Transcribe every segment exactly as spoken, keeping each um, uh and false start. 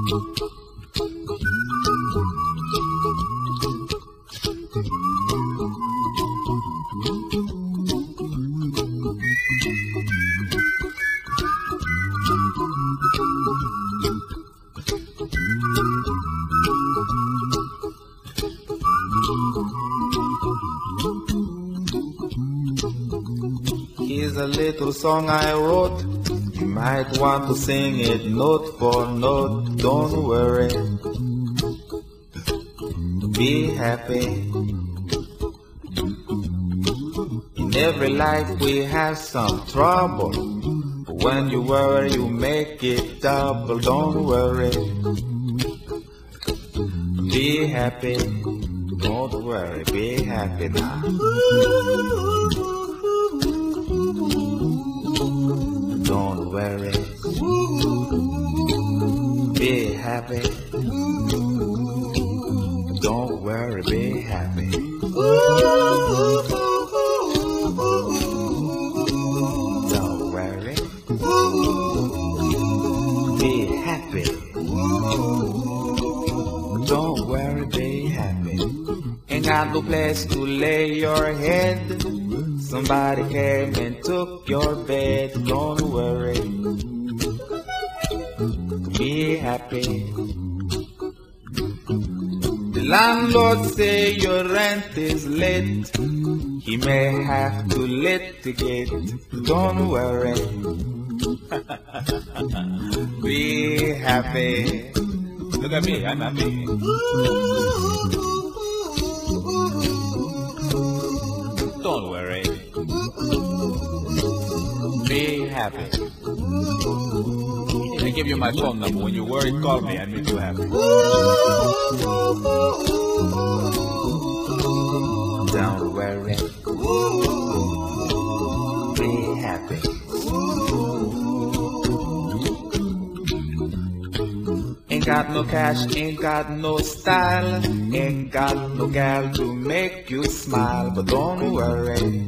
Here's a little song I wrote. You might want to sing it note for note. Don't worry, be happy. In every life we have some trouble, but when you worry you make it double. Don't worry, be happy. Don't worry, be happy now. Don't worry, be happy. Don't worry, be happy. Don't worry, be happy. Don't worry, be happy. Ain't got no place to lay your head. Somebody came and took your bed. Don't worry, be happy. The landlord say your rent is late. He may have to litigate. Don't worry, be happy. Look at me, I'm happy. Don't worry, be happy. I give you my phone number. When you worry, call me. I make you happy. Don't worry, be happy. Ain't got no cash, ain't got no style, ain't got no gal to make you smile. But don't worry,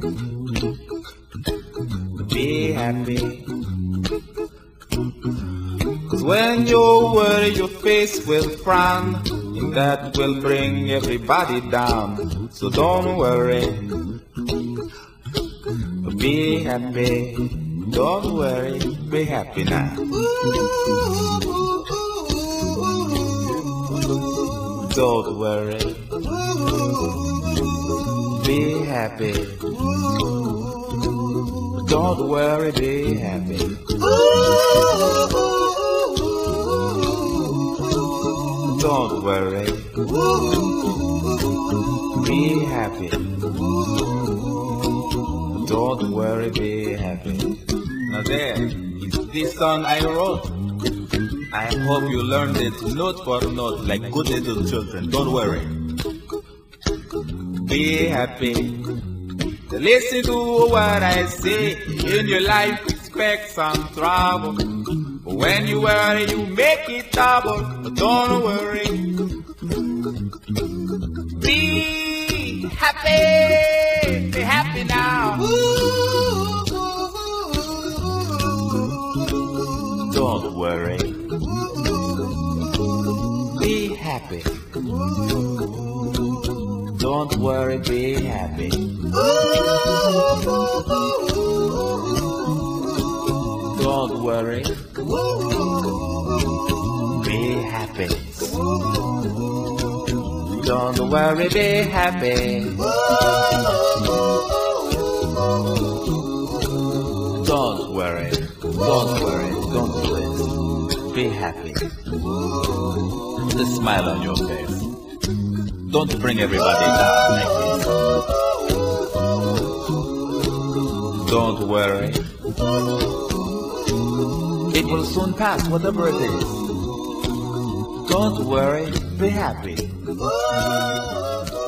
be happy. Cause when you worry your face will frown, and that will bring everybody down. So don't worry, be happy. Don't worry, be happy now. Don't worry, be happy. Don't worry, be happy. Don't worry, be happy. Don't worry, be happy. Now there is this song I wrote. I hope you learned it note for note like good little children. Don't worry, be happy. Listen to what I say. In your life expect some trouble, but when you worry you make it double. But don't worry, be happy. Be happy now. Don't worry, be happy. Don't worry, be happy. Don't worry, be happy. Don't worry, be happy. Don't worry, don't worry, don't do it. Be happy. Put a smile on your face. Don't bring everybody down like this. Don't worry, it will soon pass, whatever it is. Don't worry, be happy.